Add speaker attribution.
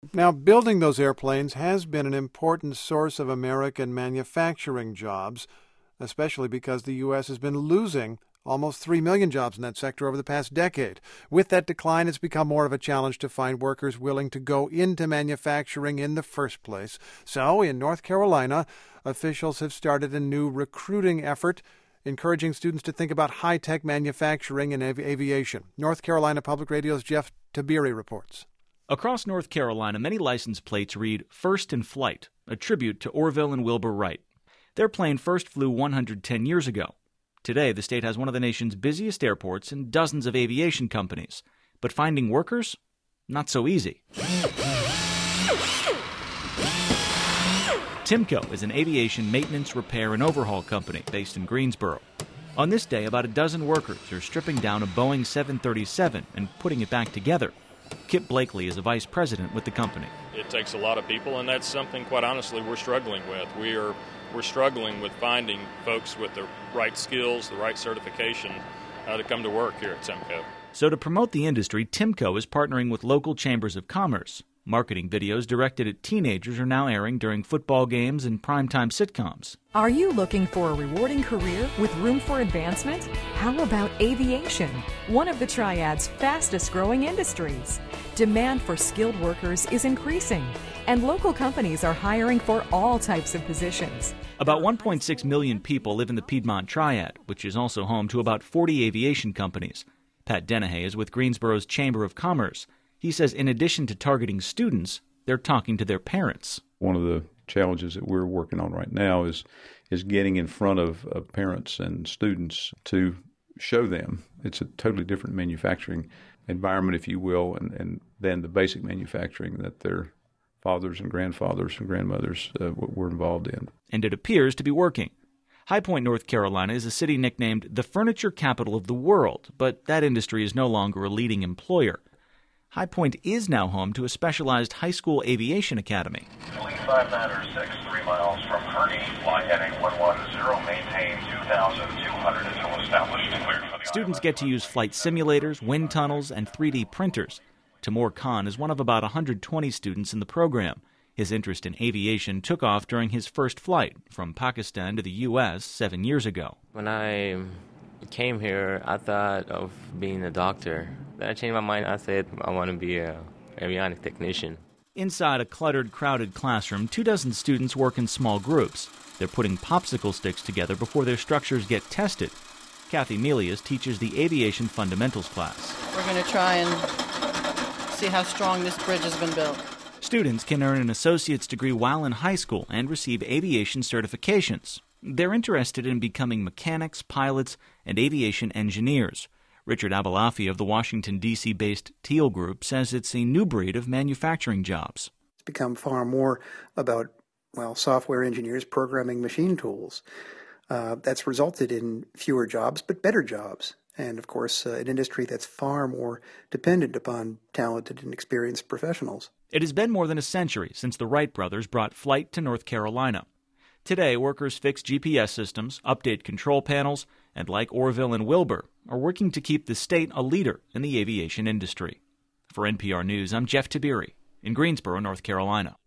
Speaker 1: Now, building those airplanes has been an important source of American manufacturing jobs, especially because the U.S. has been losing almost 3 million jobs in that sector over the past decade. With that decline, it's become more of a challenge to find workers willing to go into manufacturing in the first place. So, in North Carolina, officials have started a new recruiting effort encouraging students to think about high-tech manufacturing and aviation. North Carolina Public Radio's Jeff Tabiri reports.
Speaker 2: Across North Carolina, many license plates read First in Flight, a tribute to Orville and Wilbur Wright. Their plane first flew 110 years ago. Today, the state has one of the nation's busiest airports and dozens of aviation companies. But finding workers? Not so easy. Timco is an aviation maintenance, repair, and overhaul company based in Greensboro. On this day, about a dozen workers are stripping down a Boeing 737 and putting it back together. Kip Blakely is a vice president with the company.
Speaker 3: It takes a lot of people, and that's something, quite honestly, we're struggling with. We're struggling with finding folks with the right skills, the right certification to come to work here at Timco.
Speaker 2: So to promote the industry, Timco is partnering with local chambers of commerce. Marketing videos directed at teenagers are now airing during football games and primetime sitcoms.
Speaker 4: Are you looking for a rewarding career with room for advancement? How about aviation, one of the Triad's fastest growing industries? Demand for skilled workers is increasing, and local companies are hiring for all types of positions.
Speaker 2: About 1.6 million people live in the Piedmont Triad, which is also home to about 40 aviation companies. Pat Dennehy is with Greensboro's Chamber of Commerce. He says in addition to targeting students, they're talking to their parents.
Speaker 5: One of the challenges that we're working on right now is getting in front of parents and students to show them it's a totally different manufacturing environment, if you will, and than the basic manufacturing that their fathers and grandfathers and grandmothers were involved in.
Speaker 2: And it appears to be working. High Point, North Carolina is a city nicknamed the furniture capital of the world, but that industry is no longer a leading employer. High Point is now home to a specialized high school aviation academy.
Speaker 6: 596, 3 miles from Kearney, fly heading 110, maintain 2,200 until established. Cleared for the
Speaker 2: Students get to use flight simulators, wind tunnels, and 3D printers. Timur Khan is one of about 120 students in the program. His interest in aviation took off during his first flight from Pakistan to the U.S. 7 years ago.
Speaker 7: When I came here, I thought of being a doctor. Then I changed my mind. I said I want to be an avionics technician.
Speaker 2: Inside a cluttered, crowded classroom, 24 students work in small groups. They're putting popsicle sticks together before their structures get tested. Kathy Melius teaches the Aviation Fundamentals class.
Speaker 8: We're going to try and see how strong this bridge has been built.
Speaker 2: Students can earn an associate's degree while in high school and receive aviation certifications. They're interested in becoming mechanics, pilots, and aviation engineers. Richard Abalafi of the Washington, D.C.-based Teal Group says it's a new breed of manufacturing jobs.
Speaker 9: It's become far more about, software engineers programming machine tools. That's resulted in fewer jobs, but better jobs. And, of course, an industry that's far more dependent upon talented and experienced professionals.
Speaker 2: It has been more than a century since the Wright brothers brought flight to North Carolina. Today, workers fix GPS systems, update control panels, and like Orville and Wilbur, are working to keep the state a leader in the aviation industry. For NPR News, I'm Jeff Tabiri in Greensboro, North Carolina.